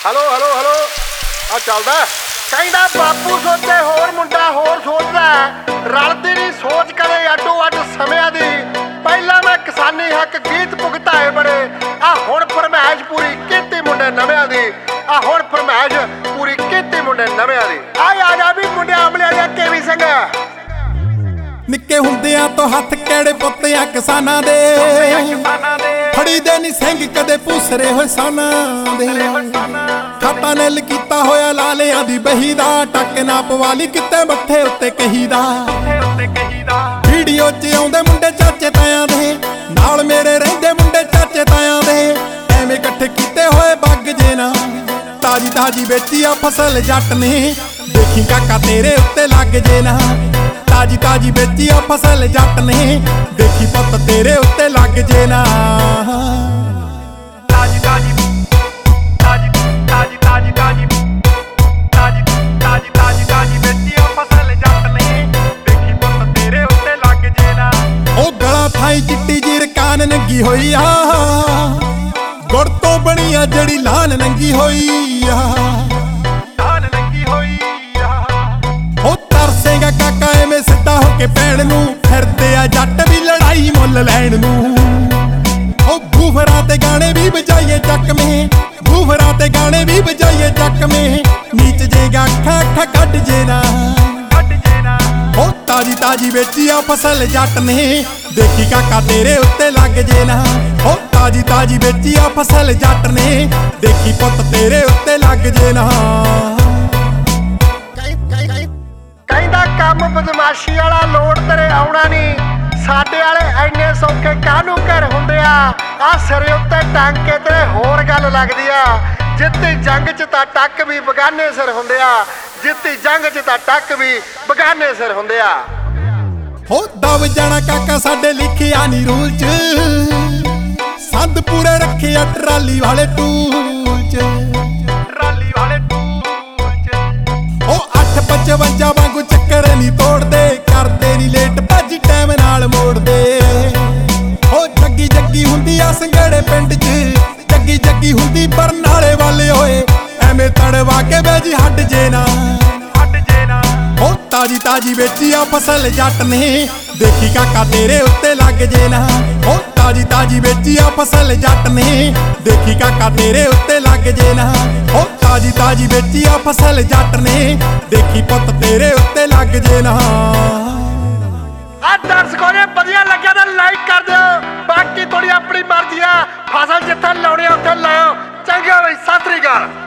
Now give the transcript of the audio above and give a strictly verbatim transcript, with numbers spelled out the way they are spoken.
Hello hello hello आ चलदा कहंदा बापू सोचे होर मुंडा होर सोचदा रलदी नहीं सोच करे अड्डो अड्ड समियां दी पहला मैं किसानी हक गीत भुगताए बड़े आ हुण फरमाइश पूरी कीती मुंडे नविआं दी आ हुण फरमाइश पूरी कीती मुंडे नविआं दी आ आ जा भी मुंडे अमले आ केवी सिंह निक्के हुंदियां तो हथ केड़े पुत्तियां किसानां दे फड़ी दे नी सिंह कदे पूसरे होए साना दे खाता नेल कीता होया लालियां दी बही दा टक ना पवाली किते मत्थे उत्ते कही दा वीडियो च आउंदे मुंडे चाचे तायां दे नाल मेरे रहिंदे मुंडे चाचे तायां दे एवें इकट्ठे कीते होए बग जे ना ताजी ताजी बेची आ फसल जट ने देखी काका तेरे उत्ते लग जे ना ताजी ताजी बेची आ फसल जट ने देखी पुत तेरे उत्ते लग जे ना ताजी ताजी ताजी ताजी ताजी ताजी ताजी ताजी ताजी ताजी बेची आ फसल जट ने देखी पुत तेरे उत्ते लग जे ना ओ गला थाई चिट्टी जी रकान नंगी होई आ गुड़ तो बनी आ जड़ी लान नंगी होई आ धान नंगी होई ओ तरसेगा काका एवें सिद्धा होके पैण नूं फिरदे आ जट भी लड़ाई मुੱਲ ਲੈਣ ਨੂੰ ओ बूफरा ते गाने भी बजाइए चक में बूफरा ते गाने भी बजाइए चक में नीच जेगा अखा अखा कट जे ना कट जे ना ओ ताजी ताजी बेची आ फसल जट ने देखी काका तेरे उत्ते लग जे ना ओ ताजी ताजी बेची आ फसल जट ने देखी पुत तेरे उत्ते लग जे ना ਕਹਿੰਦਾ ਕੰਮ ਬਦਮਾਸ਼ੀ ਵਾਲਾ ਲੋੜ ਤੇਰੇ ਆਉਣਾ ਨਹੀਂ ਸਾਡੇ ਵਾਲੇ ਐਨੇ ਸੌਖੇ ਕਾਹਨੂੰ ਘਰ ਹੁੰਦੇ ਆ ਆ ਸਿਰੇ ਉੱਤੇ ਟੰਗ ਕੇ ਤੇਰੇ ਹੋਰ ਗੱਲ ਲੱਗਦੀ ਆ ਜਿੱਤੀ ਜੰਗ 'ਚ ਤਾਂ ਟੱਕ ਵੀ ਬਗਾਨੇ ਸਿਰ ਹੁੰਦੇ ਆ ਜਿੱਤੀ ਜੰਗ 'ਚ ਤਾਂ ਟੱਕ ਵੀ ਬਗਾਨੇ ਸਿਰ ਹੁੰਦੇ ਆ ਹੋ ਦਬ ਜਾਣਾ ਕਾਕਾ ਸਾਡੇ ਲਿਖਿਆ ਨੀ ਰੂਲ ਚ ਸੰਦ ਪੂਰੇ ਰੱਖਿਆ ਟਰਾਲੀ ਵਾਲੇ ਟੂਲ ਚ ਟਰਾਲੀ ਵਾਲੇ ਟੂਲ ਚ ਉਹ ਅੱਠ ਪਚਵੰਜਾ ਵਾਂਗੂ ਚੱਕਰ ਨਹੀਂ ਤੋੜਦੇ ਕਰਦੇ ਨੀ ਲੇਟ ਭੱਜ ਟਾਈਮ ਨਾਲ ਮੋੜਦੇ ਉਹ ਜੱਗੀ ਜੱਗੀ ਹੁੰਦੀ ਆ ਸੰਘੇੜੇ ਪਿੰਡ ਚ ਜੱਗੀ ਜੱਗੀ ਹੁੰਦੀ ਬਰਨਾਲੇ ਵਾਲੇ ਹੋਏ ਐਵੇਂ ਤੜਵਾ ਕੇ ਵੇਜੀ ਹੱਡ ਜੇ ਨਾ ਹੱਡ ਜੇ ਨਾ ਉਹ ਤਾਜੀ ਤਾਜੀ ਵੇਚੀ ਆ ਫਸਲ ਜੱਟ ਨੇ ਦੇਖੀ ਕਾਕਾ ਤੇਰੇ ਉੱਤੇ ਲੱਗ ਜੇ ਨਾ ਉਹ ਤਾਜੀ ਤਾਜੀ ਵੇਚੀ ਆ ਫਸਲ ਜੱਟ ਨੇ ਦੇਖੀ ਕਾਕਾ ਤੇਰੇ ਉੱਤੇ ਲੱਗ ਜੇ ਨਾ ਉਹ ਤਾਜੀ ਤਾਜੀ ਵੇਚੀ ਆ ਫਸਲ ਜੱਟ ਨੇ ਦੇਖੀ ਪੁੱਤ ਤੇਰੇ ਉੱਤੇ ਲੱਗ ਜੇ ਨਾ ਆ ਦਰਸ਼ਕੋ ਨੇ ਵਧੀਆ ਲੱਗਿਆ ਤਾਂ ਲਾਈਕ ਕਰ ਦਿਓ ਬਾਕੀ ਥੋੜੀ ਆਪਣੀ ਮਰਜ਼ੀ ਆ ਫਸਲ ਜਿੱਥੇ ਲਾਉਣੀ ਉੱਥੇ ਲਾਓ ਚੰਗਾ ਬਈ ਸਤਿ ਸ੍ਰੀ ਅਕਾਲ।